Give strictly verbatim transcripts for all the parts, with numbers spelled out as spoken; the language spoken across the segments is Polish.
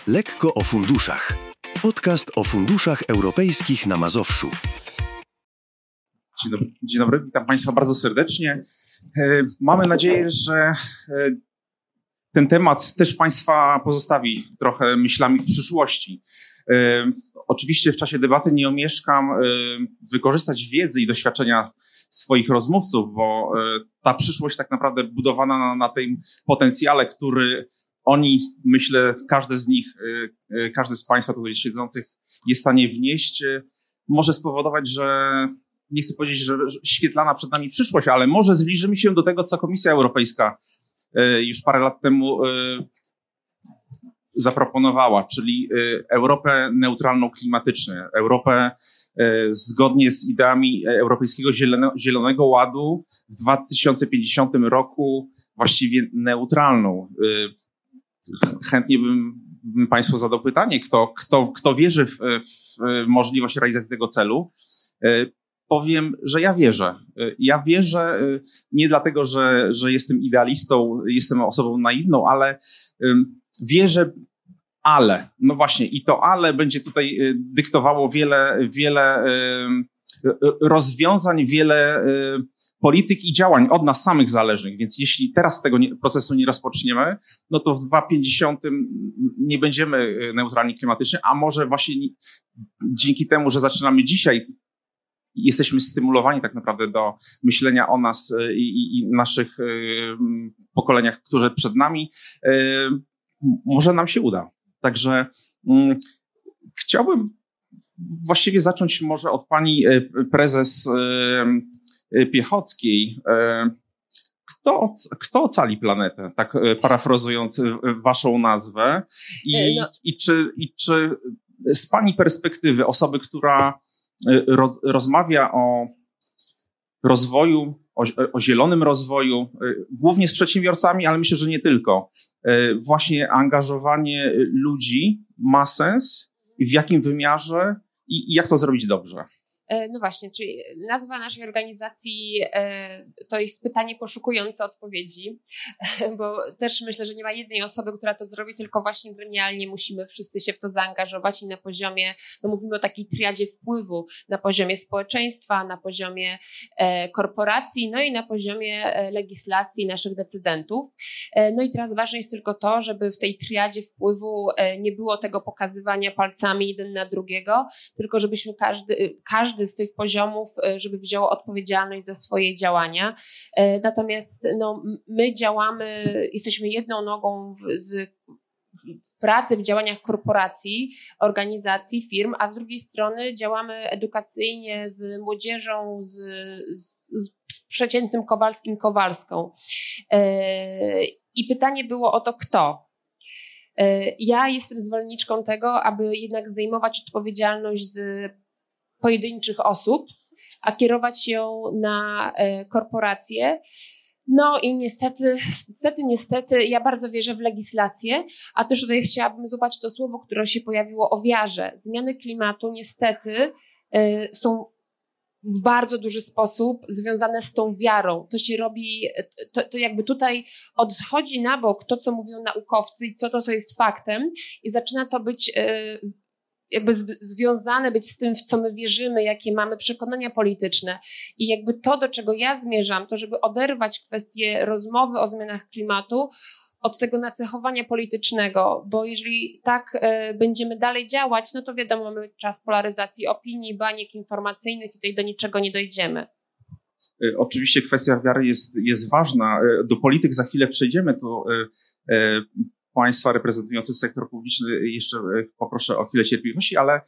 Lekko o funduszach. Podcast o funduszach europejskich na Mazowszu. Dzień dobry, dzień dobry, witam Państwa bardzo serdecznie. Mamy nadzieję, że ten temat też Państwa pozostawi trochę myślami w przyszłości. Oczywiście w czasie debaty nie omieszkam wykorzystać wiedzy i doświadczenia swoich rozmówców, bo ta przyszłość tak naprawdę budowana na, na tym potencjale, który oni, myślę, każdy z nich, każdy z Państwa tutaj siedzących jest w stanie wnieść, może spowodować, że nie chcę powiedzieć, że świetlana przed nami przyszłość, ale może zbliżymy się do tego, co Komisja Europejska już parę lat temu zaproponowała, czyli Europę neutralną klimatycznie, Europę zgodnie z ideami Europejskiego Zielonego Ładu w dwa tysiące pięćdziesiątym roku właściwie neutralną. Chętnie bym, bym Państwu zadał pytanie, kto, kto, kto wierzy w, w możliwość realizacji tego celu. Powiem, że ja wierzę. Ja wierzę nie dlatego, że, że jestem idealistą, jestem osobą naiwną, ale wierzę, ale. No właśnie, i to ale będzie tutaj dyktowało wiele, wiele rozwiązań, wiele polityk i działań od nas samych zależnych. Więc jeśli teraz tego nie, procesu nie rozpoczniemy, no to w dwa tysiące pięćdziesiątym nie będziemy neutralni klimatycznie, a może właśnie dzięki temu, że zaczynamy dzisiaj, jesteśmy stymulowani tak naprawdę do myślenia o nas i, i, i naszych y, pokoleniach, które przed nami, y, może nam się uda. Także y, chciałbym właściwie zacząć może od pani y, prezes y, Piechockiej. Y, kto, kto ocali planetę, tak y, parafrazując y, waszą nazwę? I, no. i, czy, i czy z pani perspektywy osoby, która Roz, rozmawia o rozwoju, o, o zielonym rozwoju, głównie z przedsiębiorcami, ale myślę, że nie tylko. Właśnie angażowanie ludzi ma sens, w jakim wymiarze i, i jak to zrobić dobrze? No właśnie, czyli nazwa naszej organizacji to jest pytanie poszukujące odpowiedzi, bo też myślę, że nie ma jednej osoby, która to zrobi, tylko właśnie gremialnie musimy wszyscy się w to zaangażować i na poziomie, no mówimy o takiej triadzie wpływu, na poziomie społeczeństwa, na poziomie korporacji, no i na poziomie legislacji naszych decydentów. No i teraz ważne jest tylko to, żeby w tej triadzie wpływu nie było tego pokazywania palcami jeden na drugiego, tylko żebyśmy każdy, każdy z tych poziomów, żeby wziął odpowiedzialność za swoje działania. Natomiast no, my działamy, jesteśmy jedną nogą w, z, w pracy, w działaniach korporacji, organizacji, firm, a z drugiej strony działamy edukacyjnie z młodzieżą, z, z, z przeciętnym Kowalskim, Kowalską. I pytanie było o to, kto? Ja jestem zwolenniczką tego, aby jednak zdejmować odpowiedzialność z pojedynczych osób, a kierować ją na korporacje. No i niestety, niestety, niestety, ja bardzo wierzę w legislację, a też tutaj chciałabym zobaczyć to słowo, które się pojawiło o wiarze. Zmiany klimatu niestety są w bardzo duży sposób związane z tą wiarą. To się robi, to, to jakby tutaj odchodzi na bok to, co mówią naukowcy i co to, co jest faktem i zaczyna to być jakby związane być z tym, w co my wierzymy, jakie mamy przekonania polityczne. I jakby to, do czego ja zmierzam, to żeby oderwać kwestię rozmowy o zmianach klimatu od tego nacechowania politycznego, bo jeżeli tak y, będziemy dalej działać, no to wiadomo, mamy czas polaryzacji opinii, baniek informacyjnych i tutaj do niczego nie dojdziemy. Oczywiście kwestia wiary jest, jest ważna. Do polityk za chwilę przejdziemy, to y, y, Państwa reprezentujący sektor publiczny jeszcze poproszę o chwilę cierpliwości, ale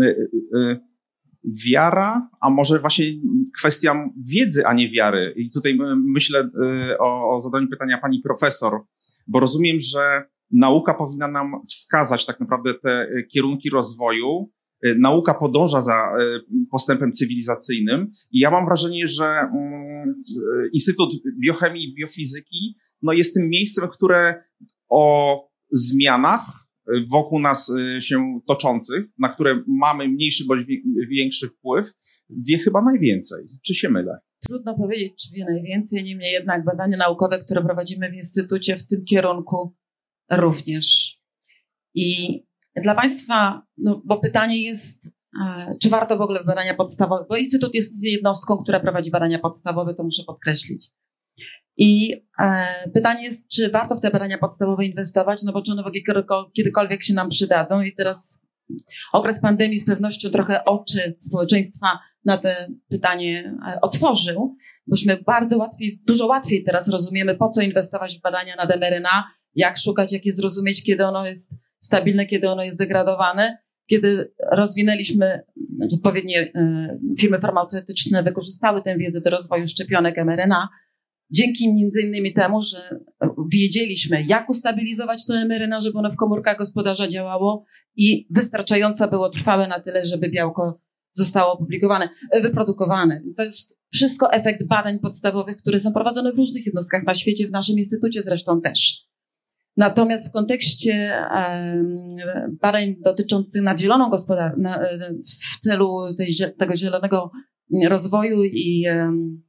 wiara, a może właśnie kwestia wiedzy, a nie wiary. I tutaj myślę o, o zadaniu pytania pani profesor, bo rozumiem, że nauka powinna nam wskazać tak naprawdę te kierunki rozwoju. Nauka podąża za postępem cywilizacyjnym i ja mam wrażenie, że Instytut Biochemii i Biofizyki no jest tym miejscem, które o zmianach wokół nas się toczących, na które mamy mniejszy bądź większy wpływ, wie chyba najwięcej. Czy się mylę? Trudno powiedzieć, czy wie najwięcej, niemniej jednak badania naukowe, które prowadzimy w Instytucie w tym kierunku również. I Dla Państwa, no, bo pytanie jest, e, czy warto w ogóle w badania podstawowe, bo Instytut jest jednostką, która prowadzi badania podstawowe, to muszę podkreślić. I e, pytanie jest, czy warto w te badania podstawowe inwestować, no bo czy one kiedykolwiek się nam przydadzą i teraz okres pandemii z pewnością trochę oczy społeczeństwa na to pytanie otworzył, bośmy bardzo łatwiej, dużo łatwiej teraz rozumiemy, po co inwestować w badania nad em er en a, jak szukać, jak je zrozumieć, kiedy ono jest stabilne, kiedy ono jest degradowane. Kiedy rozwinęliśmy, odpowiednie firmy farmaceutyczne wykorzystały tę wiedzę do rozwoju szczepionek em er en a, dzięki między innymi temu, że wiedzieliśmy, jak ustabilizować to em er en a, żeby ono w komórkach gospodarza działało i wystarczająco było trwałe na tyle, żeby białko zostało opublikowane, wyprodukowane. To jest wszystko efekt badań podstawowych, które są prowadzone w różnych jednostkach na świecie, w naszym instytucie zresztą też. Natomiast w kontekście um, badań dotyczących nadzieloną gospodarką, na, w celu tej, tego zielonego rozwoju i um,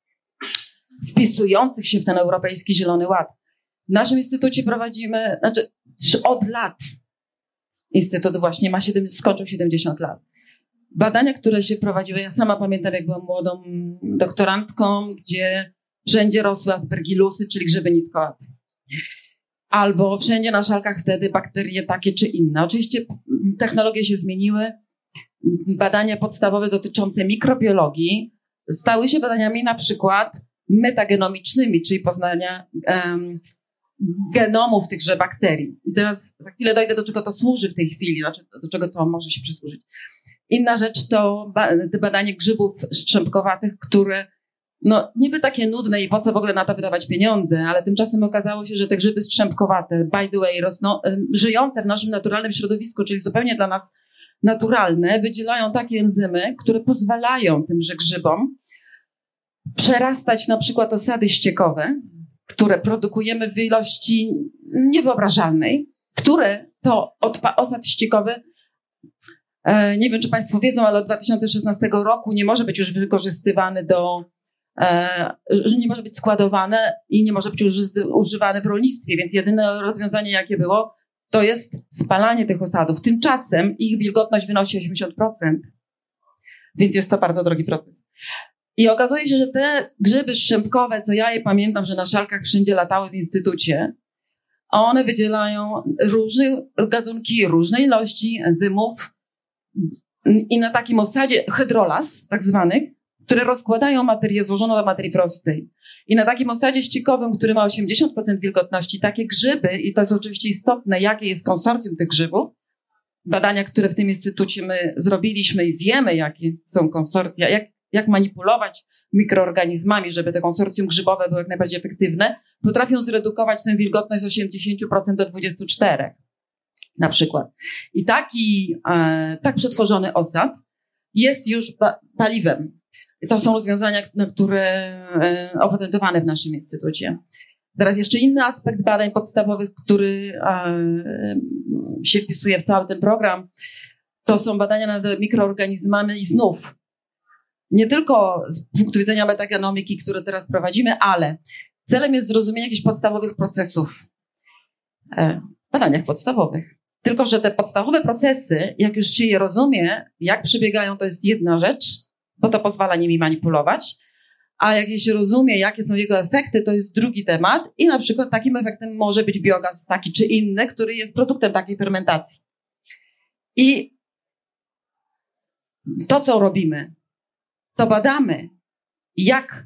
wpisujących się w ten Europejski Zielony Ład. W naszym instytucie prowadzimy, znaczy od lat instytut właśnie ma siedem, skończył siedemdziesiąt lat. Badania, które się prowadziły, ja sama pamiętam, jak byłam młodą doktorantką, gdzie wszędzie rosły aspergillusy, czyli grzyby nitkołaty. Albo wszędzie na szalkach wtedy bakterie takie czy inne. Oczywiście technologie się zmieniły. Badania podstawowe dotyczące mikrobiologii stały się badaniami na przykład metagenomicznymi, czyli poznania um, genomów tychże bakterii. I teraz za chwilę dojdę, do czego to służy w tej chwili, znaczy do czego to może się przysłużyć. Inna rzecz to ba- badanie grzybów strzępkowatych, które no niby takie nudne i po co w ogóle na to wydawać pieniądze, ale tymczasem okazało się, że te grzyby strzępkowate, by the way, rosną, żyjące w naszym naturalnym środowisku, czyli zupełnie dla nas naturalne, wydzielają takie enzymy, które pozwalają tymże grzybom przerastać na przykład osady ściekowe, które produkujemy w ilości niewyobrażalnej, które to odpa- osad ściekowy, e, nie wiem czy Państwo wiedzą, ale od dwa tysiące szesnastego roku nie może być już wykorzystywany do, e, nie może być składowane i nie może być uży- używane w rolnictwie, więc jedyne rozwiązanie jakie było, to jest spalanie tych osadów. Tymczasem ich wilgotność wynosi osiemdziesiąt procent, więc jest to bardzo drogi proces. I okazuje się, że te grzyby strzępkowe, co ja je pamiętam, że na szalkach wszędzie latały w instytucie, one wydzielają różne gatunki, różne ilości enzymów i na takim osadzie hydrolas tak zwanych, które rozkładają materię złożoną do materii prostej. I na takim osadzie ściekowym, który ma osiemdziesiąt procent wilgotności, takie grzyby, i to jest oczywiście istotne, jakie jest konsorcjum tych grzybów, badania, które w tym instytucie my zrobiliśmy i wiemy, jakie są konsorcja, jak jak manipulować mikroorganizmami, żeby te konsorcjum grzybowe były jak najbardziej efektywne, potrafią zredukować tę wilgotność z osiemdziesiąt procent do dwadzieścia cztery procent na przykład. I taki e, tak przetworzony osad jest już ba- paliwem. I to są rozwiązania, na które e, opatentowane w naszym instytucie. Teraz jeszcze inny aspekt badań podstawowych, który e, się wpisuje w cały ten program, to są badania nad mikroorganizmami i znów nie tylko z punktu widzenia metagenomiki, które teraz prowadzimy, ale celem jest zrozumienie jakichś podstawowych procesów w badaniach podstawowych. Tylko że te podstawowe procesy, jak już się je rozumie, jak przebiegają, to jest jedna rzecz, bo to pozwala nimi manipulować, a jak je się rozumie, jakie są jego efekty, to jest drugi temat i na przykład takim efektem może być biogaz taki czy inny, który jest produktem takiej fermentacji. I to, co robimy, to badamy, jak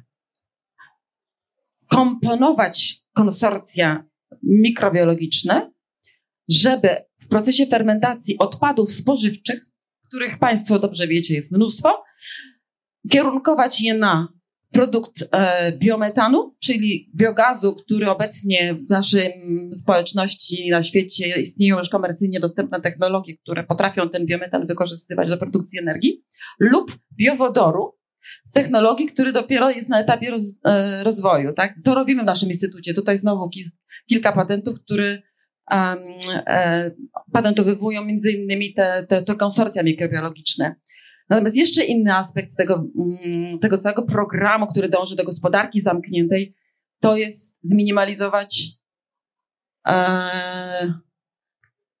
komponować konsorcja mikrobiologiczne, żeby w procesie fermentacji odpadów spożywczych, których Państwo dobrze wiecie, jest mnóstwo, kierunkować je na produkt e, biometanu, czyli biogazu, który obecnie w naszej społeczności na świecie istnieją już komercyjnie dostępne technologie, które potrafią ten biometan wykorzystywać do produkcji energii, lub biowodoru, technologii, który dopiero jest na etapie roz, e, rozwoju. Tak? To robimy w naszym instytucie. Tutaj znowu ki, kilka patentów, które um, e, patentowywują między innymi te, te, te konsorcja mikrobiologiczne. Natomiast jeszcze inny aspekt tego, tego całego programu, który dąży do gospodarki zamkniętej, to jest zminimalizować e,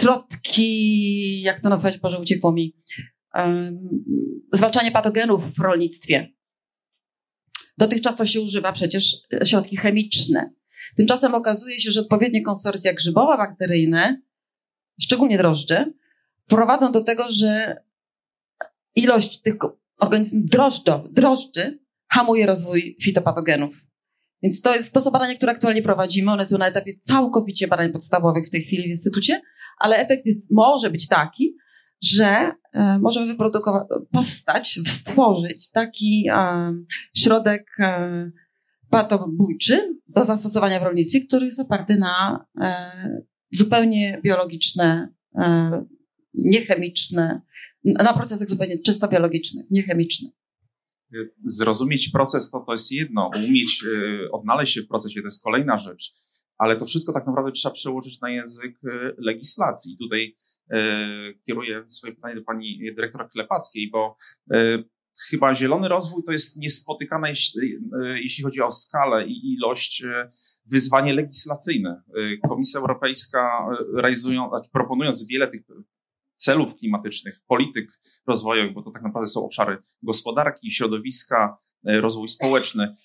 środki, jak to nazwać, Boże, uciekło mi, um, zwalczanie patogenów w rolnictwie. Dotychczas to się używa przecież środki chemiczne. Tymczasem okazuje się, że odpowiednie konsorcja grzybowo-bakteryjne, szczególnie drożdże, prowadzą do tego, że ilość tych organizmów drożdżowych, drożdży hamuje rozwój fitopatogenów. Więc to, jest, to są badania, które aktualnie prowadzimy. One są na etapie całkowicie badań podstawowych w tej chwili w Instytucie, ale efekt jest, może być taki, że e, możemy wyprodukować, powstać, stworzyć taki e, środek e, patobójczy do zastosowania w rolnictwie, który jest oparty na e, zupełnie biologiczne, e, niechemiczne, na procesach zupełnie czysto biologicznych, niechemicznych. Zrozumieć proces to, to jest jedno, umieć y, odnaleźć się w procesie to jest kolejna rzecz, ale to wszystko tak naprawdę trzeba przełożyć na język y, legislacji. Tutaj y, kieruję swoje pytanie do pani dyrektora Klepackiej, bo y, chyba zielony rozwój to jest niespotykane, jeśli, y, jeśli chodzi o skalę i ilość, y, wyzwanie legislacyjne. Y, Komisja Europejska y, realizując, znaczy proponując wiele tych celów klimatycznych, polityk rozwojowych, bo to tak naprawdę są obszary gospodarki, środowiska, rozwój społeczny.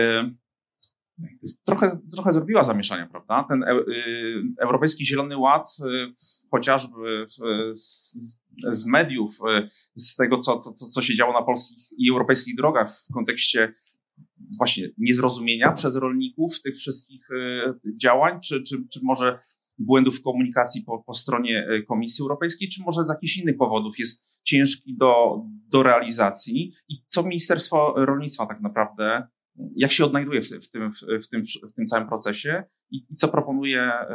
Trochę, trochę zrobiła zamieszania, prawda? Ten Europejski Zielony Ład, chociażby z, z mediów, z tego, co, co, co się działo na polskich i europejskich drogach w kontekście właśnie niezrozumienia przez rolników tych wszystkich działań, czy, czy, czy może błędów w komunikacji po, po stronie Komisji Europejskiej, czy może z jakichś innych powodów jest ciężki do, do realizacji i co Ministerstwo Rolnictwa tak naprawdę, jak się odnajduje w, w, tym, w, w, tym, w tym całym procesie i, i co proponuje y,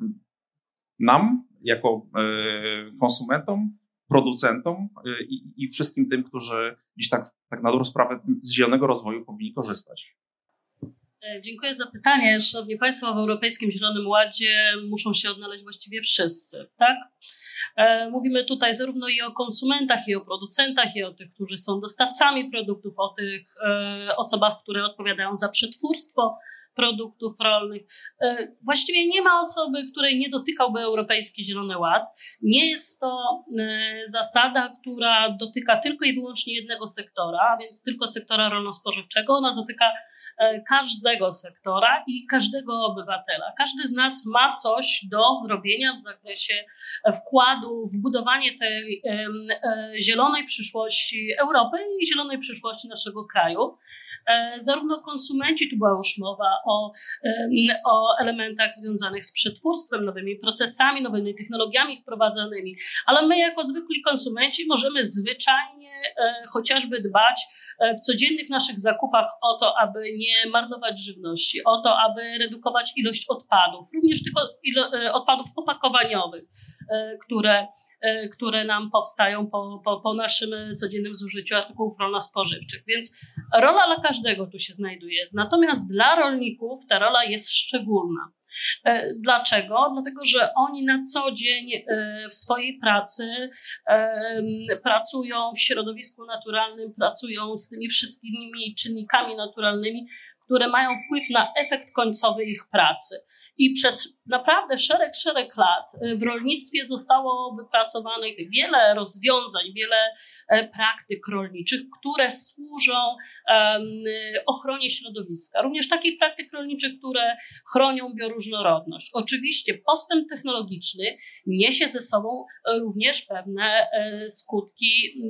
nam jako y, konsumentom, producentom y, i, i wszystkim tym, którzy gdzieś tak, tak na dobrą sprawę z zielonego rozwoju powinni korzystać. Dziękuję za pytanie. Szanowni Państwo, w Europejskim Zielonym Ładzie muszą się odnaleźć właściwie wszyscy, tak? Mówimy tutaj zarówno i o konsumentach, i o producentach, i o tych, którzy są dostawcami produktów, o tych osobach, które odpowiadają za przetwórstwo produktów rolnych. Właściwie nie ma osoby, której nie dotykałby Europejski Zielony Ład. Nie jest to zasada, która dotyka tylko i wyłącznie jednego sektora, a więc tylko sektora rolno-spożywczego. Ona dotyka każdego sektora i każdego obywatela. Każdy z nas ma coś do zrobienia w zakresie wkładu w budowanie tej zielonej przyszłości Europy i zielonej przyszłości naszego kraju. Zarówno konsumenci, tu była już mowa o, o elementach związanych z przetwórstwem, nowymi procesami, nowymi technologiami wprowadzanymi, ale my jako zwykli konsumenci możemy zwyczajnie chociażby dbać w codziennych naszych zakupach o to, aby nie marnować żywności, o to, aby redukować ilość odpadów, również tylko ilo- odpadów opakowaniowych, które, które nam powstają po, po, po naszym codziennym zużyciu artykułów rolno-spożywczych. Więc rola dla każdego tu się znajduje. Natomiast dla rolników ta rola jest szczególna. Dlaczego? Dlatego, że oni na co dzień w swojej pracy pracują w środowisku naturalnym, pracują z tymi wszystkimi czynnikami naturalnymi, które mają wpływ na efekt końcowy ich pracy. I przez naprawdę szereg, szereg lat w rolnictwie zostało wypracowanych wiele rozwiązań, wiele praktyk rolniczych, które służą ochronie środowiska. Również takich praktyk rolniczych, które chronią bioróżnorodność. Oczywiście postęp technologiczny niesie ze sobą również pewne skutki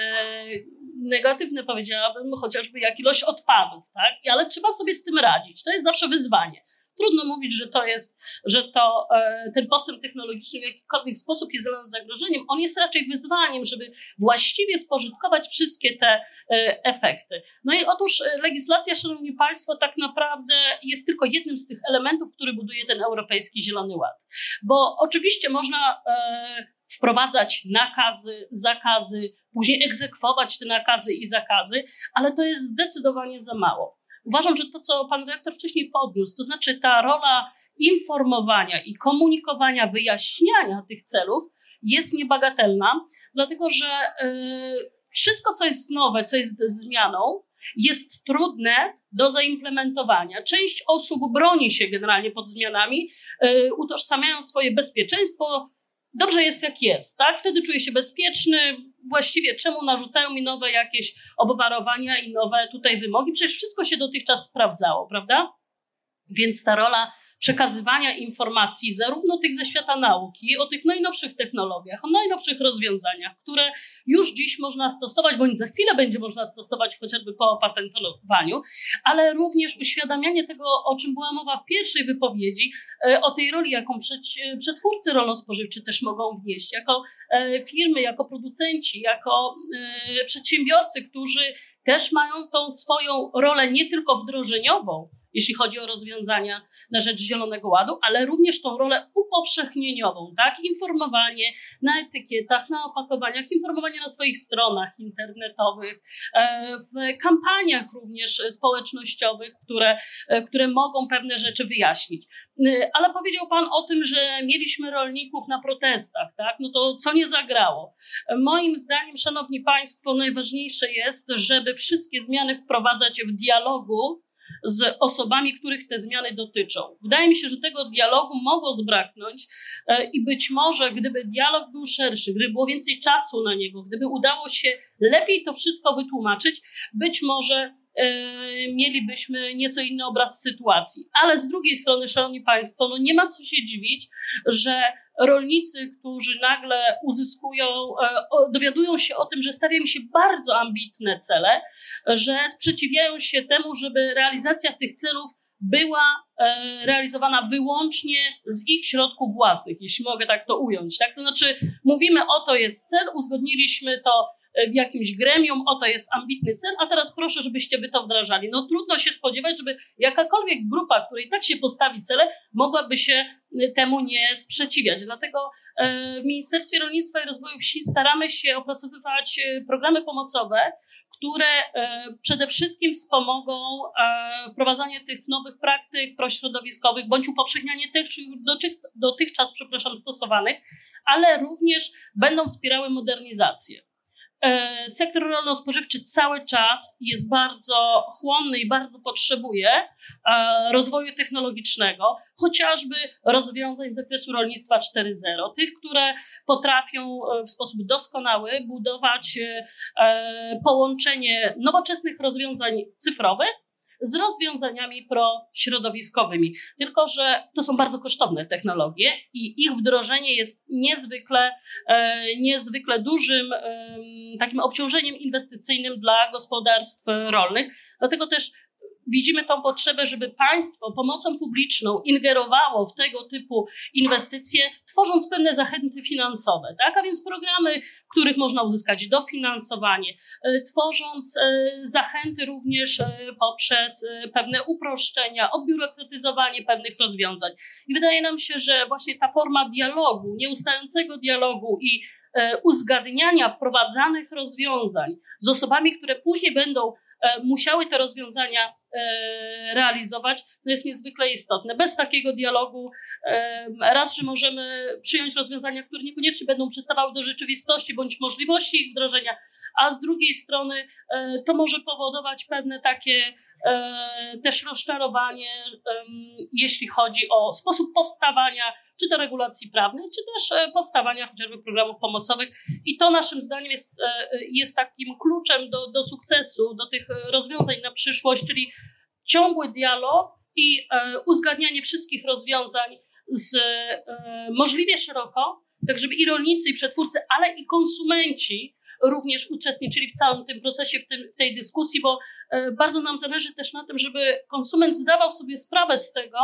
negatywne, powiedziałabym, chociażby jak ilość odpadów, tak? Ale trzeba sobie z tym radzić. To jest zawsze wyzwanie. Trudno mówić, że to jest, że to e, ten postęp technologiczny w jakikolwiek sposób jest zagrożeniem. On jest raczej wyzwaniem, żeby właściwie spożytkować wszystkie te e, efekty. No i otóż legislacja, szanowni Państwo, tak naprawdę jest tylko jednym z tych elementów, który buduje ten Europejski Zielony Ład. Bo oczywiście można e, wprowadzać nakazy, zakazy, później egzekwować te nakazy i zakazy, ale to jest zdecydowanie za mało. Uważam, że to, co pan dyrektor wcześniej podniósł, to znaczy ta rola informowania i komunikowania, wyjaśniania tych celów jest niebagatelna, dlatego że y, wszystko, co jest nowe, co jest zmianą, jest trudne do zaimplementowania. Część osób broni się generalnie pod zmianami, y, utożsamiają swoje bezpieczeństwo dobrze jest jak jest, tak? Wtedy czuję się bezpieczny. Właściwie czemu narzucają mi nowe jakieś obwarowania i nowe tutaj wymogi? Przecież wszystko się dotychczas sprawdzało, prawda? Więc ta rola przekazywania informacji zarówno tych ze świata nauki, o tych najnowszych technologiach, o najnowszych rozwiązaniach, które już dziś można stosować, bądź za chwilę będzie można stosować chociażby po opatentowaniu, ale również uświadamianie tego, o czym była mowa w pierwszej wypowiedzi, o tej roli, jaką przetwórcy rolno-spożywczy też mogą wnieść, jako firmy, jako producenci, jako przedsiębiorcy, którzy też mają tą swoją rolę nie tylko wdrożeniową, jeśli chodzi o rozwiązania na rzecz Zielonego Ładu, ale również tą rolę upowszechnieniową, tak? Informowanie na etykietach, na opakowaniach, informowanie na swoich stronach internetowych, w kampaniach również społecznościowych, które, które mogą pewne rzeczy wyjaśnić. Ale powiedział Pan o tym, że mieliśmy rolników na protestach, tak? No to co nie zagrało? Moim zdaniem, szanowni Państwo, najważniejsze jest, żeby wszystkie zmiany wprowadzać w dialogu z osobami, których te zmiany dotyczą. Wydaje mi się, że tego dialogu mogło zbraknąć i być może, gdyby dialog był szerszy, gdyby było więcej czasu na niego, gdyby udało się lepiej to wszystko wytłumaczyć, być może mielibyśmy nieco inny obraz sytuacji. Ale z drugiej strony, szanowni Państwo, no nie ma co się dziwić, że rolnicy, którzy nagle uzyskują, dowiadują się o tym, że stawiają się bardzo ambitne cele, że sprzeciwiają się temu, żeby realizacja tych celów była realizowana wyłącznie z ich środków własnych, jeśli mogę tak to ująć. Tak? To znaczy mówimy, oto jest cel, uzgodniliśmy to w jakimś gremium, oto jest ambitny cel, a teraz proszę, żebyście wy to wdrażali. No trudno się spodziewać, żeby jakakolwiek grupa, której tak się postawi cele, mogłaby się temu nie sprzeciwiać. Dlatego w Ministerstwie Rolnictwa i Rozwoju Wsi staramy się opracowywać programy pomocowe, które przede wszystkim wspomogą wprowadzanie tych nowych praktyk prośrodowiskowych bądź upowszechnianie tych dotychczas, przepraszam, stosowanych, ale również będą wspierały modernizację. Sektor rolno-spożywczy cały czas jest bardzo chłonny i bardzo potrzebuje rozwoju technologicznego, chociażby rozwiązań z zakresu rolnictwa cztery zero, tych, które potrafią w sposób doskonały budować połączenie nowoczesnych rozwiązań cyfrowych z rozwiązaniami prośrodowiskowymi. Tylko że to są bardzo kosztowne technologie i ich wdrożenie jest niezwykle, niezwykle dużym takim obciążeniem inwestycyjnym dla gospodarstw rolnych. Dlatego też widzimy tą potrzebę, żeby państwo pomocą publiczną ingerowało w tego typu inwestycje, tworząc pewne zachęty finansowe, tak? A więc programy, w których można uzyskać dofinansowanie, tworząc zachęty również poprzez pewne uproszczenia, odbiurokratyzowanie pewnych rozwiązań. I wydaje nam się, że właśnie ta forma dialogu, nieustającego dialogu i uzgadniania wprowadzanych rozwiązań z osobami, które później będą musiały te rozwiązania realizować, to jest niezwykle istotne. Bez takiego dialogu raz, że możemy przyjąć rozwiązania, które niekoniecznie będą przystawały do rzeczywistości bądź możliwości ich wdrożenia, a z drugiej strony to może powodować pewne takie też rozczarowanie, jeśli chodzi o sposób powstawania czy to regulacji prawnych, czy też powstawania chociażby programów pomocowych. I to naszym zdaniem jest, jest takim kluczem do, do sukcesu, do tych rozwiązań na przyszłość, czyli ciągły dialog i uzgadnianie wszystkich rozwiązań z możliwie szeroko, tak żeby i rolnicy, i przetwórcy, ale i konsumenci również uczestniczyli w całym tym procesie, w, tym, w tej dyskusji, bo bardzo nam zależy też na tym, żeby konsument zdawał sobie sprawę z tego,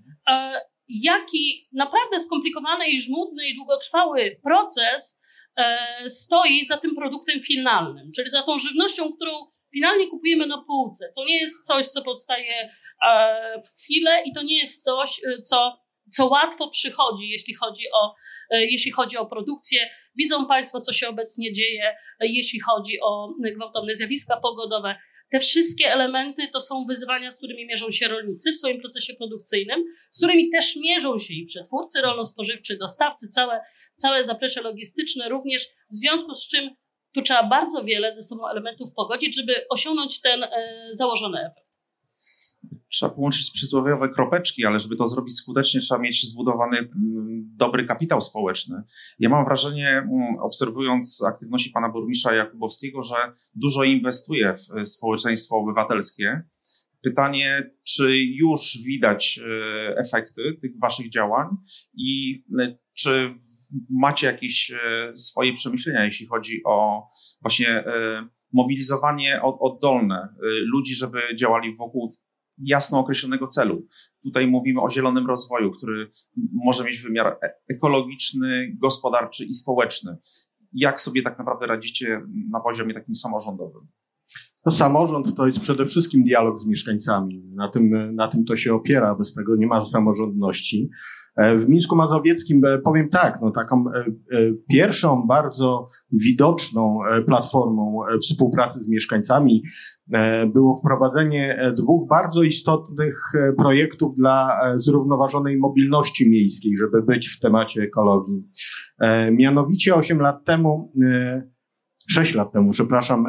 jaki naprawdę skomplikowany i żmudny i długotrwały proces stoi za tym produktem finalnym, czyli za tą żywnością, którą finalnie kupujemy na półce. To nie jest coś, co powstaje w chwilę i to nie jest coś, co, co łatwo przychodzi, jeśli chodzi o, jeśli chodzi o produkcję. Widzą Państwo, co się obecnie dzieje, jeśli chodzi o gwałtowne zjawiska pogodowe. Te wszystkie elementy to są wyzwania, z którymi mierzą się rolnicy w swoim procesie produkcyjnym, z którymi też mierzą się i przetwórcy rolno-spożywczy, dostawcy, całe, całe zaplecze logistyczne również, w związku z czym tu trzeba bardzo wiele ze sobą elementów pogodzić, żeby osiągnąć ten e, założony efekt. trzeba połączyć przysłowiowe kropeczki, ale żeby to zrobić skutecznie, trzeba mieć zbudowany dobry kapitał społeczny. Ja mam wrażenie, obserwując aktywności pana burmistrza Jakubowskiego, że dużo inwestuje w społeczeństwo obywatelskie. Pytanie, czy już widać efekty tych waszych działań i czy macie jakieś swoje przemyślenia, jeśli chodzi o właśnie mobilizowanie oddolne ludzi, żeby działali wokół jasno określonego celu. Tutaj mówimy o zielonym rozwoju, który może mieć wymiar ekologiczny, gospodarczy i społeczny. Jak sobie tak naprawdę radzicie na poziomie takim samorządowym? To samorząd to jest przede wszystkim dialog z mieszkańcami. Na tym, na tym to się opiera, bez tego nie ma samorządności. W Mińsku Mazowieckim powiem tak, no taką pierwszą bardzo widoczną platformą współpracy z mieszkańcami było wprowadzenie dwóch bardzo istotnych projektów dla zrównoważonej mobilności miejskiej, żeby być w temacie ekologii. Mianowicie osiem lat temu, sześć lat temu, przepraszam,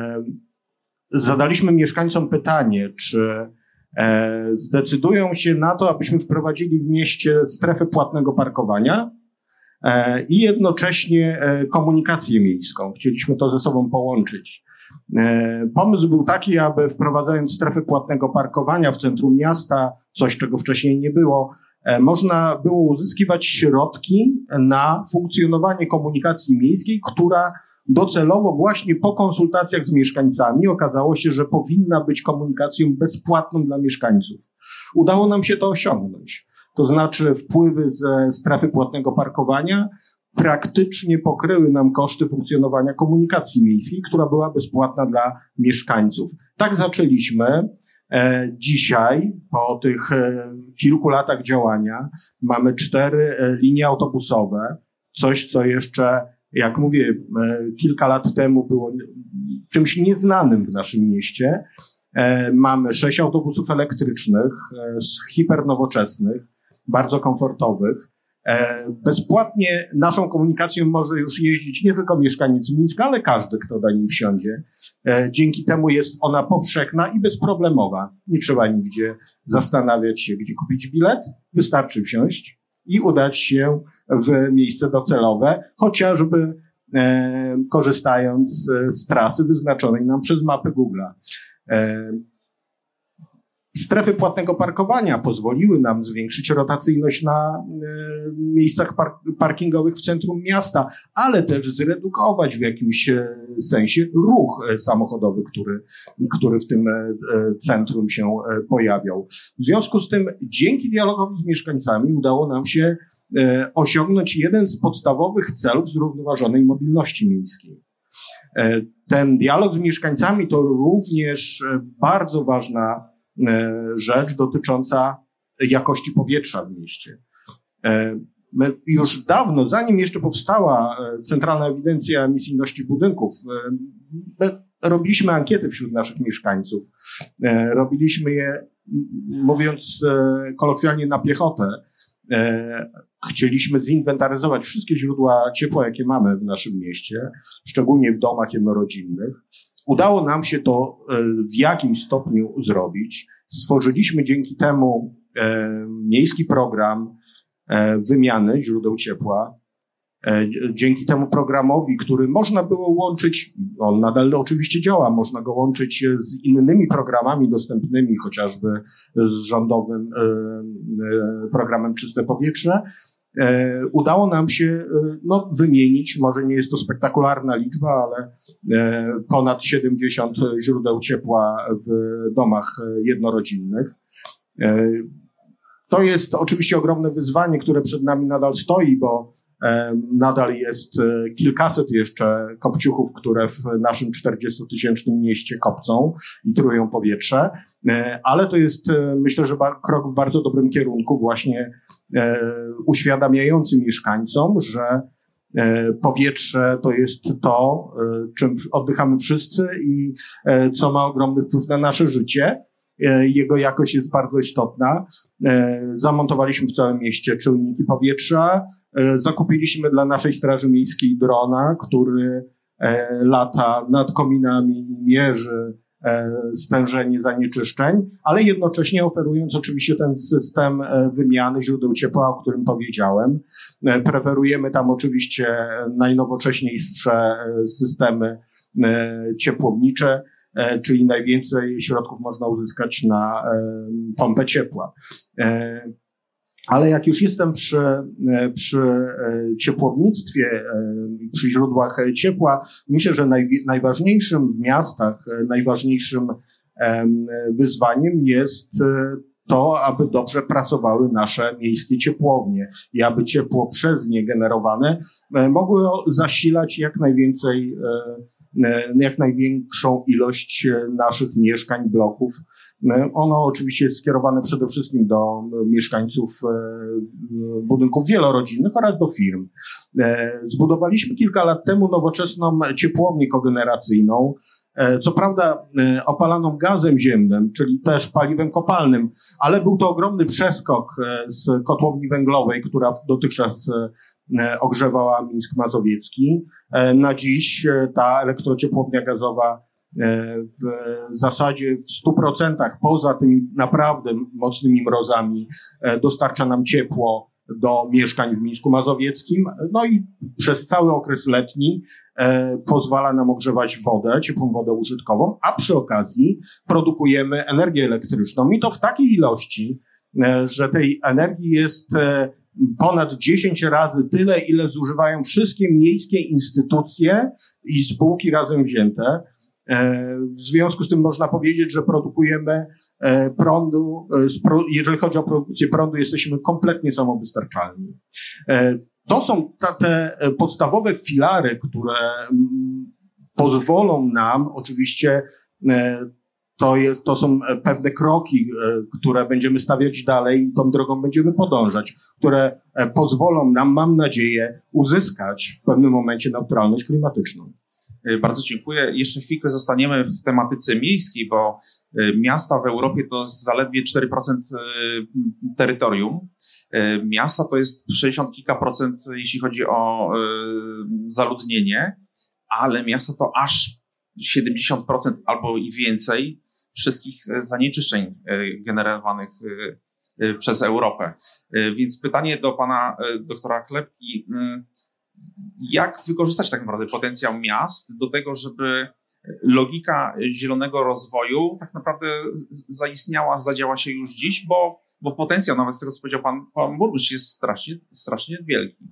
zadaliśmy mieszkańcom pytanie, czy zdecydują się na to, abyśmy wprowadzili w mieście strefę płatnego parkowania i jednocześnie komunikację miejską. Chcieliśmy to ze sobą połączyć. Pomysł był taki, aby wprowadzając strefę płatnego parkowania w centrum miasta, coś czego wcześniej nie było, można było uzyskiwać środki na funkcjonowanie komunikacji miejskiej, która docelowo właśnie po konsultacjach z mieszkańcami okazało się, że powinna być komunikacją bezpłatną dla mieszkańców. Udało nam się to osiągnąć. To znaczy wpływy ze strefy płatnego parkowania praktycznie pokryły nam koszty funkcjonowania komunikacji miejskiej, która była bezpłatna dla mieszkańców. Tak zaczęliśmy. Dzisiaj, po tych kilku latach działania, mamy cztery linie autobusowe. Coś, co jeszcze, jak mówię, kilka lat temu było czymś nieznanym w naszym mieście. Mamy sześć autobusów elektrycznych, hipernowoczesnych, bardzo komfortowych. Bezpłatnie naszą komunikacją może już jeździć nie tylko mieszkaniec Mińska, ale każdy, kto do niej wsiądzie. Dzięki temu jest ona powszechna i bezproblemowa. Nie trzeba nigdzie zastanawiać się, gdzie kupić bilet. Wystarczy wsiąść i udać się w miejsce docelowe, chociażby e, korzystając z trasy wyznaczonej nam przez mapy Google'a. E, Strefy płatnego parkowania pozwoliły nam zwiększyć rotacyjność na y, miejscach park- parkingowych w centrum miasta, ale też zredukować w jakimś y, sensie ruch y, samochodowy, który, który w tym y, centrum się y, pojawiał. W związku z tym, dzięki dialogowi z mieszkańcami udało nam się y, osiągnąć jeden z podstawowych celów zrównoważonej mobilności miejskiej. Y, ten dialog z mieszkańcami to również y, bardzo ważna rzecz dotycząca jakości powietrza w mieście. My już dawno, zanim jeszcze powstała Centralna Ewidencja Emisyjności Budynków, robiliśmy ankiety wśród naszych mieszkańców. Robiliśmy je, mówiąc kolokwialnie, na piechotę. Chcieliśmy zinwentaryzować wszystkie źródła ciepła, jakie mamy w naszym mieście, szczególnie w domach jednorodzinnych. Udało nam się to w jakimś stopniu zrobić. Stworzyliśmy dzięki temu e, miejski program e, wymiany źródeł ciepła. E, dzięki temu programowi, który można było łączyć, on nadal oczywiście działa, można go łączyć z innymi programami dostępnymi, chociażby z rządowym e, e, programem Czyste Powietrze. E, udało nam się no, wymienić, może nie jest to spektakularna liczba, ale e, ponad siedemdziesiąt źródeł ciepła w domach jednorodzinnych. E, to jest oczywiście ogromne wyzwanie, które przed nami nadal stoi, bo e, nadal jest e, kilkaset jeszcze kopciuchów, które w naszym czterdziestotysięcznym mieście kopcą i trują powietrze, e, ale to jest, e, myślę, że ba- krok w bardzo dobrym kierunku, właśnie e, uświadamiający mieszkańcom, że e, powietrze to jest to, e, czym oddychamy wszyscy i e, co ma ogromny wpływ na nasze życie. Jego jakość jest bardzo istotna. Zamontowaliśmy w całym mieście czujniki powietrza. Zakupiliśmy dla naszej Straży Miejskiej drona, który lata nad kominami i mierzy stężenie zanieczyszczeń, ale jednocześnie oferując oczywiście ten system wymiany źródeł ciepła, o którym powiedziałem. Preferujemy tam oczywiście najnowocześniejsze systemy ciepłownicze, czyli najwięcej środków można uzyskać na pompę ciepła. Ale jak już jestem przy, przy ciepłownictwie, przy źródłach ciepła, myślę, że naj, najważniejszym w miastach, najważniejszym wyzwaniem jest to, aby dobrze pracowały nasze miejskie ciepłownie i aby ciepło przez nie generowane mogło zasilać jak najwięcej, jak największą ilość naszych mieszkań, bloków. Ono oczywiście jest skierowane przede wszystkim do mieszkańców budynków wielorodzinnych oraz do firm. Zbudowaliśmy kilka lat temu nowoczesną ciepłownię kogeneracyjną, co prawda opalaną gazem ziemnym, czyli też paliwem kopalnym, ale był to ogromny przeskok z kotłowni węglowej, która dotychczas ogrzewała Mińsk Mazowiecki. Na dziś ta elektrociepłownia gazowa w zasadzie w stu procentach poza tymi naprawdę mocnymi mrozami dostarcza nam ciepło do mieszkań w Mińsku Mazowieckim, no i przez cały okres letni pozwala nam ogrzewać wodę, ciepłą wodę użytkową, a przy okazji produkujemy energię elektryczną i to w takiej ilości, że tej energii jest ponad dziesięć razy tyle, ile zużywają wszystkie miejskie instytucje i spółki razem wzięte. W związku z tym można powiedzieć, że produkujemy prądu, jeżeli chodzi o produkcję prądu, jesteśmy kompletnie samowystarczalni. To są te podstawowe filary, które pozwolą nam oczywiście, to, jest, to są pewne kroki, które będziemy stawiać dalej i tą drogą będziemy podążać, które pozwolą nam, mam nadzieję, uzyskać w pewnym momencie neutralność klimatyczną. Bardzo dziękuję. Jeszcze chwilkę zostaniemy w tematyce miejskiej, bo miasta w Europie to jest zaledwie cztery procent terytorium. Miasta to jest sześćdziesiąt kilka procent, jeśli chodzi o zaludnienie, ale miasta to aż siedemdziesiąt procent albo i więcej wszystkich zanieczyszczeń generowanych przez Europę. Więc pytanie do pana doktora Klepki. Jak wykorzystać tak naprawdę potencjał miast do tego, żeby logika zielonego rozwoju tak naprawdę zaistniała, zadziała się już dziś, bo, bo potencjał, nawet z tego, co powiedział pan, pan burmistrz, jest strasznie, strasznie wielki.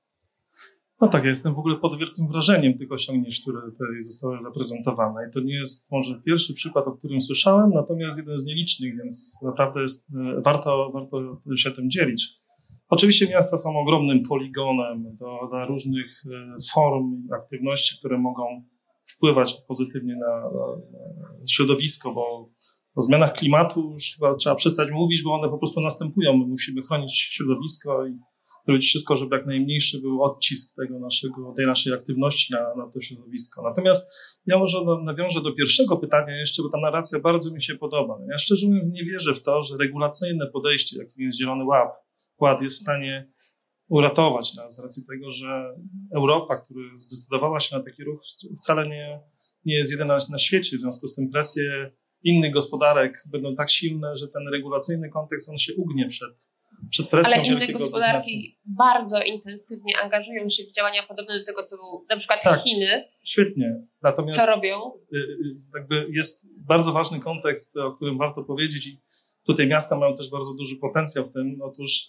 No tak, ja jestem w ogóle pod wielkim wrażeniem tych osiągnięć, które tutaj zostały zaprezentowane. I to nie jest może pierwszy przykład, o którym słyszałem, natomiast jeden z nielicznych, więc naprawdę jest, warto, warto się tym dzielić. Oczywiście miasta są ogromnym poligonem do, do różnych form aktywności, które mogą wpływać pozytywnie na, na środowisko, bo o zmianach klimatu już chyba trzeba przestać mówić, bo one po prostu następują. My musimy chronić środowisko i robić wszystko, żeby jak najmniejszy był odcisk tego naszego, tej naszej aktywności na, na to środowisko. Natomiast ja może nawiążę do pierwszego pytania jeszcze, bo ta narracja bardzo mi się podoba. Ja szczerze mówiąc nie wierzę w to, że regulacyjne podejście, jakim jest Zielony Ład, Ład jest w stanie uratować nas z racji tego, że Europa, która zdecydowała się na taki ruch, wcale nie, nie jest jedyna na świecie. W związku z tym presje innych gospodarek będą tak silne, że ten regulacyjny kontekst on się ugnie przed, przed presją Ale wielkiego inne gospodarki biznesu. bardzo intensywnie angażują się w działania podobne do tego, co był na przykład tak, Chiny. Świetnie. Natomiast co robią? Jakby jest bardzo ważny kontekst, o którym warto powiedzieć i tutaj miasta mają też bardzo duży potencjał w tym. Otóż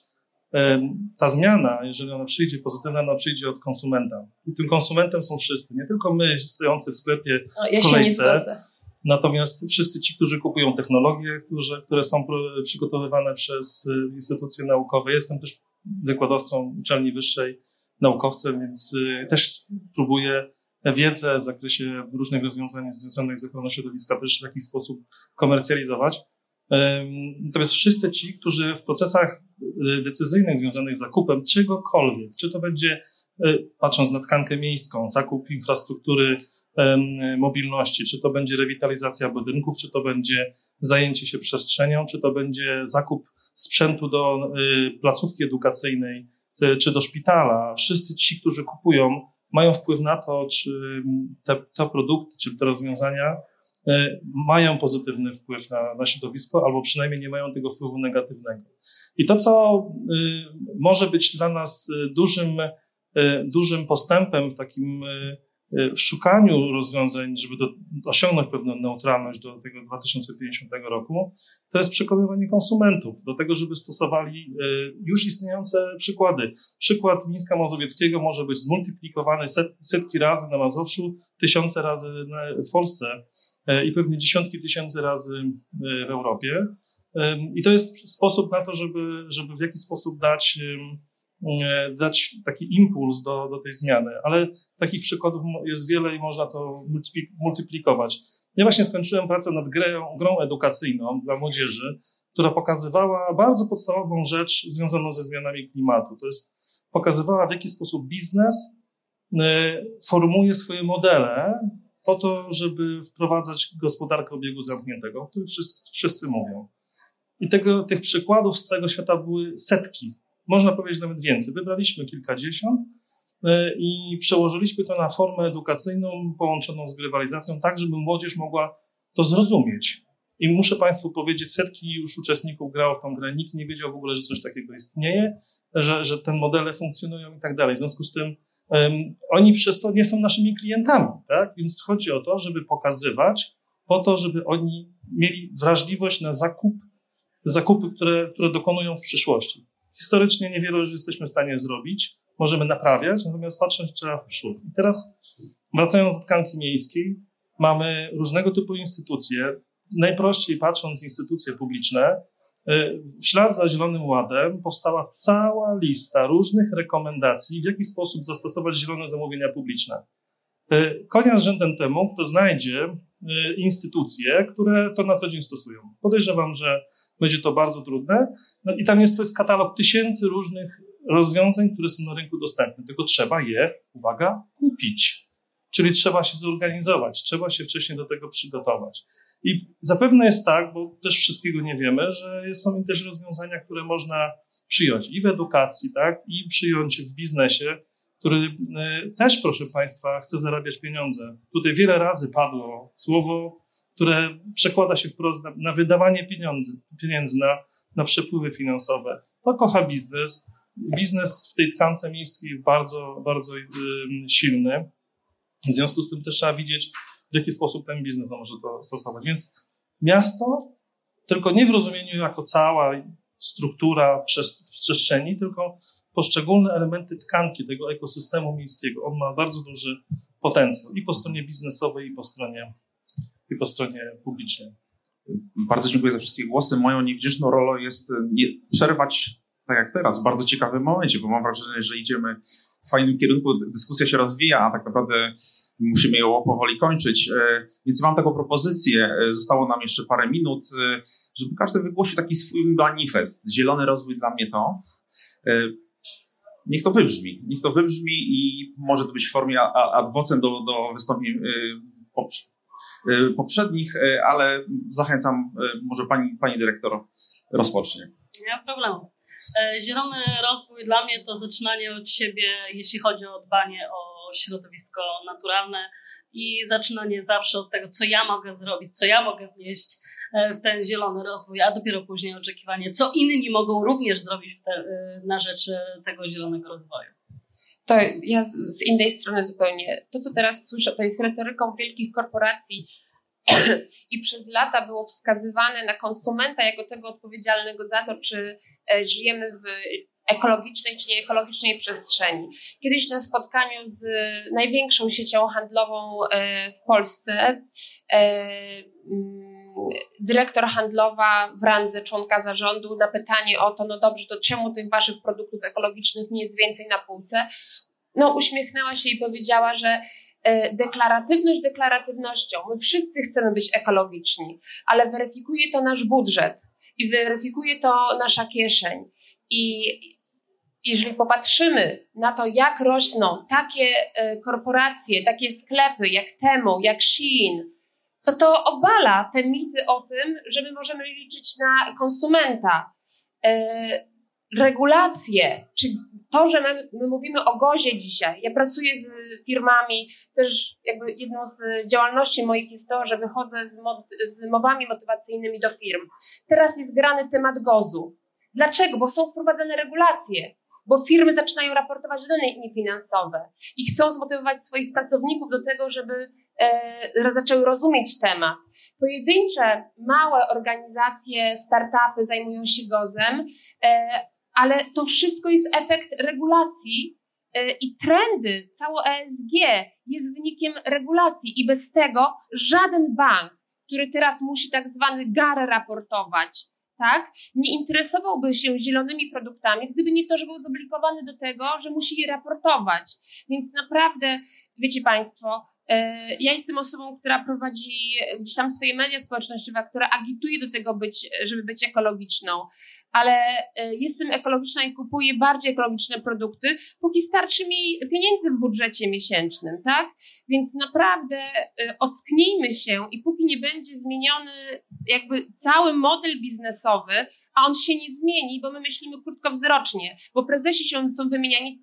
ta zmiana, jeżeli ona przyjdzie pozytywna, ona przyjdzie od konsumenta. I tym konsumentem są wszyscy, nie tylko my stojący w sklepie no, ja w kolejce, się nie zgodzę. Natomiast wszyscy ci, którzy kupują technologie, którzy, które są przygotowywane przez instytucje naukowe. Jestem też wykładowcą uczelni wyższej, naukowcem, więc też próbuję wiedzę w zakresie różnych rozwiązań związanych z ochroną środowiska też w jakiś sposób komercjalizować. Natomiast wszyscy ci, którzy w procesach decyzyjnych związanych z zakupem czegokolwiek, czy to będzie, patrząc na tkankę miejską, zakup infrastruktury mobilności, czy to będzie rewitalizacja budynków, czy to będzie zajęcie się przestrzenią, czy to będzie zakup sprzętu do placówki edukacyjnej, czy do szpitala. Wszyscy ci, którzy kupują, mają wpływ na to, czy te, te produkty, czy te rozwiązania mają pozytywny wpływ na, na środowisko, albo przynajmniej nie mają tego wpływu negatywnego. I to, co może być dla nas dużym, dużym postępem w takim w szukaniu rozwiązań, żeby do, osiągnąć pewną neutralność do tego dwa tysiące pięćdziesiątego roku, to jest przekonywanie konsumentów do tego, żeby stosowali już istniejące przykłady. Przykład Mińska Mazowieckiego może być zmultiplikowany set, setki razy na Mazowszu, tysiące razy w Polsce i pewnie dziesiątki tysięcy razy w Europie. I to jest sposób na to, żeby, żeby w jakiś sposób dać dać taki impuls do, do tej zmiany, ale takich przykładów jest wiele i można to multiplikować. Ja właśnie skończyłem pracę nad grą, grą edukacyjną dla młodzieży, która pokazywała bardzo podstawową rzecz związaną ze zmianami klimatu. To jest pokazywała, w jaki sposób biznes formuje swoje modele po to, żeby wprowadzać gospodarkę obiegu zamkniętego, o którym wszyscy, wszyscy mówią. I tego, tych przykładów z całego świata były setki. Można powiedzieć nawet więcej. Wybraliśmy kilkadziesiąt i przełożyliśmy to na formę edukacyjną połączoną z grywalizacją, tak żeby młodzież mogła to zrozumieć. I muszę Państwu powiedzieć, setki już uczestników grało w tą grę, nikt nie wiedział w ogóle, że coś takiego istnieje, że, że te modele funkcjonują i tak dalej. W związku z tym um, oni przez to nie są naszymi klientami, tak? Więc chodzi o to, żeby pokazywać po to, żeby oni mieli wrażliwość na zakup, zakupy, które, które dokonują w przyszłości. Historycznie niewiele już jesteśmy w stanie zrobić, możemy naprawiać, natomiast patrzeć trzeba w przód. I teraz, wracając do tkanki miejskiej, mamy różnego typu instytucje. Najprościej patrząc instytucje publiczne, w ślad za Zielonym Ładem powstała cała lista różnych rekomendacji, w jaki sposób zastosować zielone zamówienia publiczne. Konia z rzędem temu, kto znajdzie instytucje, które to na co dzień stosują. Podejrzewam, że będzie to bardzo trudne. No i tam jest, to jest katalog tysięcy różnych rozwiązań, które są na rynku dostępne. Tylko trzeba je, uwaga, kupić. Czyli trzeba się zorganizować, trzeba się wcześniej do tego przygotować. I zapewne jest tak, bo też wszystkiego nie wiemy, że są też rozwiązania, które można przyjąć i w edukacji, tak, i przyjąć w biznesie, który też, proszę Państwa, chce zarabiać pieniądze. Tutaj wiele razy padło słowo, które przekłada się wprost na, na wydawanie pieniędzy, pieniędzy na, na przepływy finansowe. To kocha biznes. Biznes w tej tkance miejskiej jest bardzo, bardzo y, silny. W związku z tym też trzeba widzieć, w jaki sposób ten biznes może to stosować. Więc miasto, tylko nie w rozumieniu jako cała struktura przez, w przestrzeni, tylko poszczególne elementy tkanki tego ekosystemu miejskiego. On ma bardzo duży potencjał i po stronie biznesowej, i po stronie i po stronie publicznej. Bardzo dziękuję za wszystkie głosy. Moją niewdzięczną rolą jest nie przerwać, tak jak teraz, w bardzo ciekawym momencie, bo mam wrażenie, że idziemy w fajnym kierunku, dyskusja się rozwija, a tak naprawdę musimy ją powoli kończyć. Więc mam taką propozycję, zostało nam jeszcze parę minut, żeby każdy wygłosił taki swój manifest. Zielony rozwój dla mnie to. Niech to wybrzmi. Niech to wybrzmi i może to być w formie ad vocem do, do wystąpień poprzednich, ale zachęcam, może pani, pani dyrektor rozpocznie. Nie ma problemu. Zielony rozwój dla mnie to zaczynanie od siebie, jeśli chodzi o dbanie o środowisko naturalne i zaczynanie zawsze od tego, co ja mogę zrobić, co ja mogę wnieść w ten zielony rozwój, a dopiero później oczekiwanie, co inni mogą również zrobić w te, na rzecz tego zielonego rozwoju. To ja z innej strony zupełnie. To, co teraz słyszę, to jest retoryką wielkich korporacji i przez lata było wskazywane na konsumenta jako tego odpowiedzialnego za to, czy żyjemy w ekologicznej czy nieekologicznej przestrzeni. Kiedyś na spotkaniu z największą siecią handlową w Polsce dyrektor handlowa w randze członka zarządu na pytanie o to, no dobrze, to czemu tych waszych produktów ekologicznych nie jest więcej na półce? No uśmiechnęła się i powiedziała, że deklaratywność deklaratywnością. My wszyscy chcemy być ekologiczni, ale weryfikuje to nasz budżet i weryfikuje to nasza kieszeń. I jeżeli popatrzymy na to, jak rosną takie korporacje, takie sklepy jak Temu, jak Shein, to to obala te mity o tym, że my możemy liczyć na konsumenta. regulacje, czy to, że my, my mówimy o gozie dzisiaj, ja pracuję z firmami, też jakby jedną z działalności moich jest to, że wychodzę z, mod, z mowami motywacyjnymi do firm. Teraz jest grany temat gozu. Dlaczego? Bo są wprowadzane regulacje, bo firmy zaczynają raportować dane niefinansowe i chcą zmotywować swoich pracowników do tego, żeby e, zaczęły rozumieć temat. Pojedyncze, małe organizacje, startupy zajmują się gozem, e, ale to wszystko jest efekt regulacji e, i trendy, całe E S G jest wynikiem regulacji i bez tego żaden bank, który teraz musi tak zwany G A R raportować, tak, nie interesowałby się zielonymi produktami, gdyby nie to, że był zobligowany do tego, że musi je raportować. Więc naprawdę, wiecie Państwo, ja jestem osobą, która prowadzi gdzieś tam swoje media społecznościowe, która agituje do tego, być, żeby być ekologiczną, ale jestem ekologiczna i kupuję bardziej ekologiczne produkty, póki starczy mi pieniędzy w budżecie miesięcznym, tak? Więc naprawdę ocknijmy się i póki nie będzie zmieniony jakby cały model biznesowy, a on się nie zmieni, bo my myślimy krótkowzrocznie, bo prezesi się są wymieniani,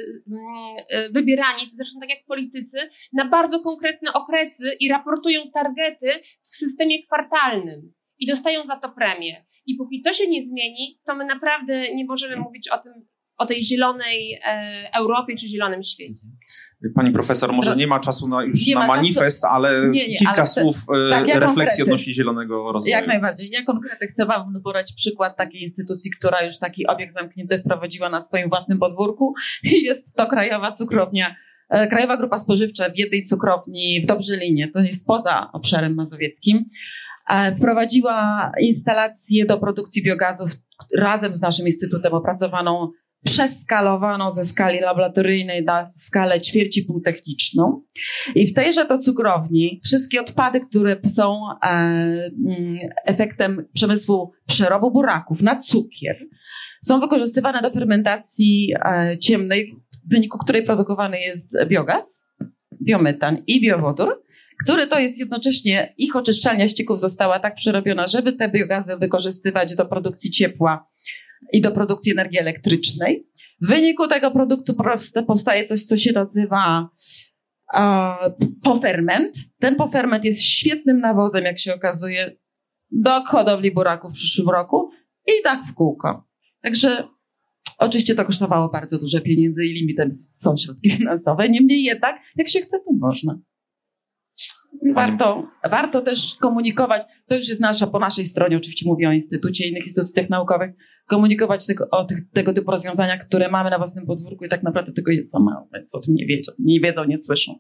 wybierani, zresztą tak jak politycy, na bardzo konkretne okresy i raportują targety w systemie kwartalnym i dostają za to premię. I póki to się nie zmieni, to my naprawdę nie możemy mówić o tym, o tej zielonej e, Europie czy zielonym świecie. Pani profesor, może nie ma czasu na, już nie na manifest, czasu, ale nie, nie, kilka ale słów te, tak, ja refleksji konkrety. Odnośnie zielonego rozwoju. Jak najbardziej. Ja konkretnie chcę wam podać przykład takiej instytucji, która już taki obiekt zamknięty wprowadziła na swoim własnym podwórku. Jest to Krajowa Cukrownia, Krajowa Grupa Spożywcza w jednej cukrowni w Dobrzylinie. To jest poza obszarem mazowieckim. Wprowadziła instalację do produkcji biogazów razem z naszym instytutem opracowaną, przeskalowaną ze skali laboratoryjnej na skalę ćwierci półtechniczną. I w tejże to cukrowni wszystkie odpady, które są e, efektem przemysłu przerobu buraków na cukier, są wykorzystywane do fermentacji e, ciemnej, w wyniku której produkowany jest biogaz, biometan i biowodór, który to jest jednocześnie, ich oczyszczalnia ścieków została tak przerobiona, żeby te biogazy wykorzystywać do produkcji ciepła i do produkcji energii elektrycznej. W wyniku tego produktu powstaje coś, co się nazywa e, poferment. Ten poferment jest świetnym nawozem, jak się okazuje, do hodowli buraków w przyszłym roku i tak w kółko. Także oczywiście to kosztowało bardzo dużo pieniędzy i limitem są środki finansowe. Niemniej jednak, jak się chce, to można. Warto, warto też komunikować, to już jest nasza, po naszej stronie, oczywiście mówię o instytucie, innych instytucjach naukowych, komunikować tego, o tych, tego typu rozwiązaniach, które mamy na własnym podwórku i tak naprawdę tego jest za mało. Państwo o tym nie wiedzą, nie wiedzą, nie słyszą.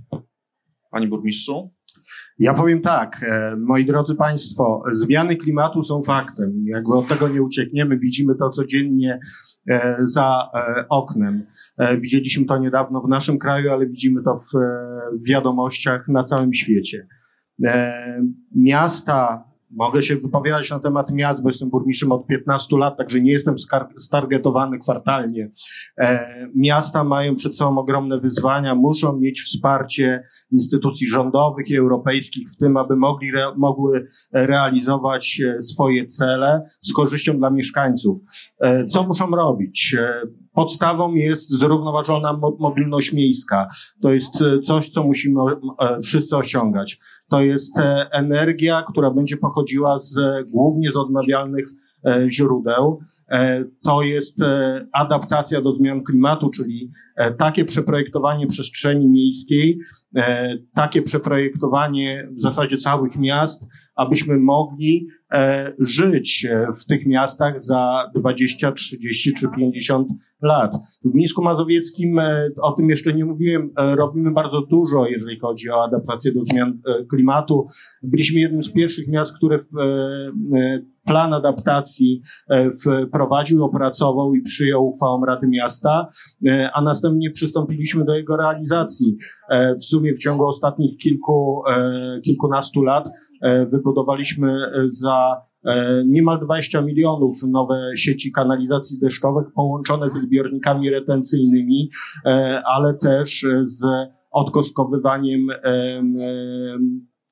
Panie burmistrzu? Ja powiem tak, e, moi drodzy Państwo, zmiany klimatu są faktem i jakby od tego nie uciekniemy, widzimy to codziennie e, za e, oknem. E, widzieliśmy to niedawno w naszym kraju, ale widzimy to w, e, w wiadomościach na całym świecie. E, miasta, mogę się wypowiadać na temat miast, bo jestem burmistrzem od piętnastu lat, także nie jestem skar- stargetowany kwartalnie. E, miasta mają przed sobą ogromne wyzwania, muszą mieć wsparcie instytucji rządowych i europejskich w tym, aby mogli re- mogły realizować swoje cele z korzyścią dla mieszkańców. E, co muszą robić? E, Podstawą jest zrównoważona mo- mobilność miejska. To jest coś, co musimy e, wszyscy osiągać. To jest e, energia, która będzie pochodziła z, głównie z odnawialnych e, źródeł. E, to jest e, adaptacja do zmian klimatu, czyli e, takie przeprojektowanie przestrzeni miejskiej, e, takie przeprojektowanie w zasadzie całych miast, abyśmy mogli e, żyć w tych miastach za dwadzieścia, trzydzieści czy pięćdziesiąt lat. W Mińsku Mazowieckim, e, o tym jeszcze nie mówiłem, e, robimy bardzo dużo, jeżeli chodzi o adaptację do zmian e, klimatu. Byliśmy jednym z pierwszych miast, które w, e, plan adaptacji e, wprowadził, opracował i przyjął uchwałą Rady Miasta, e, a następnie przystąpiliśmy do jego realizacji. E, w sumie w ciągu ostatnich kilku, e, kilkunastu lat e, wybudowaliśmy za niemal dwadzieścia milionów nowe sieci kanalizacji deszczowych połączone ze zbiornikami retencyjnymi, ale też z odkoskowywaniem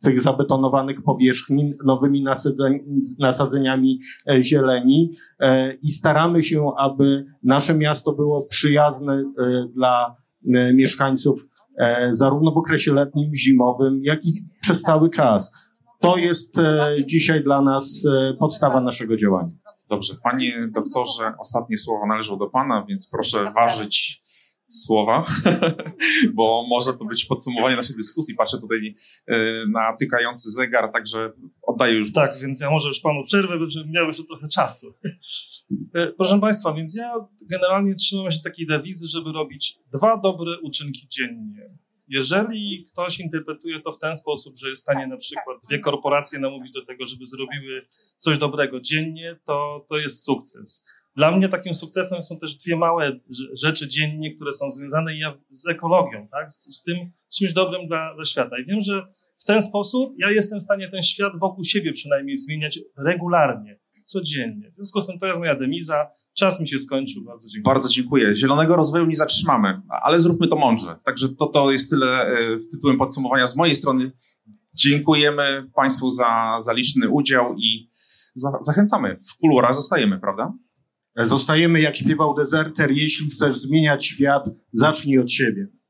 tych zabetonowanych powierzchni nowymi nasadzeniami zieleni i staramy się, aby nasze miasto było przyjazne dla mieszkańców zarówno w okresie letnim, zimowym, jak i przez cały czas. To jest dzisiaj dla nas podstawa naszego działania. Dobrze, panie doktorze, ostatnie słowa należą do pana, więc proszę ważyć słowa, bo może to być podsumowanie naszej dyskusji. Patrzę tutaj na tykający zegar, także oddaję już głos. Tak, więc ja może już panu przerwę, bo miał jeszcze trochę czasu. Proszę państwa, więc ja generalnie trzymam się takiej dewizy, żeby robić dwa dobre uczynki dziennie. Jeżeli ktoś interpretuje to w ten sposób, że jest w stanie na przykład dwie korporacje namówić do tego, żeby zrobiły coś dobrego dziennie, to, to jest sukces. Dla mnie takim sukcesem są też dwie małe rzeczy dziennie, które są związane z ekologią, tak? z, z tym czymś dobrym dla, dla świata. I wiem, że w ten sposób ja jestem w stanie ten świat wokół siebie przynajmniej zmieniać regularnie, codziennie. W związku z tym to jest moja demiza. Czas mi się skończył. Bardzo dziękuję. Bardzo dziękuję. Zielonego rozwoju nie zatrzymamy, ale zróbmy to mądrze. Także to, to jest tyle w tytułem podsumowania z mojej strony. Dziękujemy państwu za, za liczny udział i za, zachęcamy. W kuluarach zostajemy, prawda? Zostajemy, jak śpiewał Dezerter, jeśli chcesz zmieniać świat, zacznij od siebie.